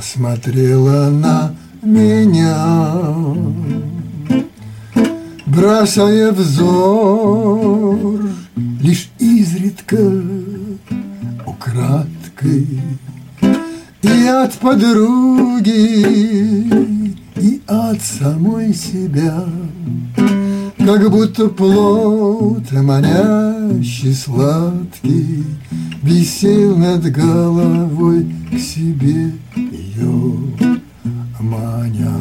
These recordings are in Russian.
Она смотрела на меня, бросая взор лишь изредка, украдкой, и от подруги, и от самой себя, как будто плод манящий, сладкий, висел над головой, к себе ее маня.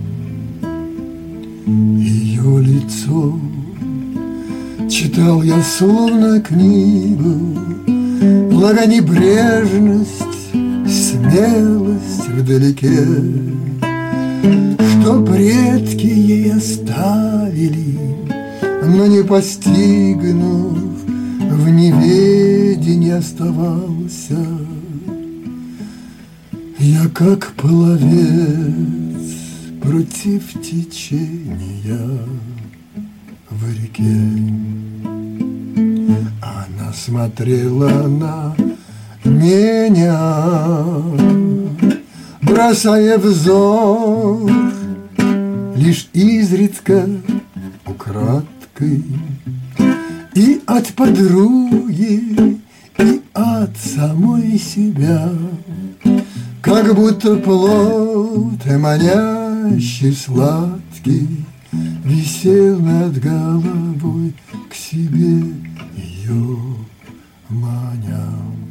Ее лицо читал я словно книгу, ловя небрежность, смелость вдалеке, что предки ей оставили, но не постигнув, в неведении оставался. Я как пловец против течения в реке. Она смотрела на меня, бросая взор лишь изредка, украдкой, и от подруги, и от самой себя, как будто плод манящий, сладкий, висел над головой, к себе ее маня.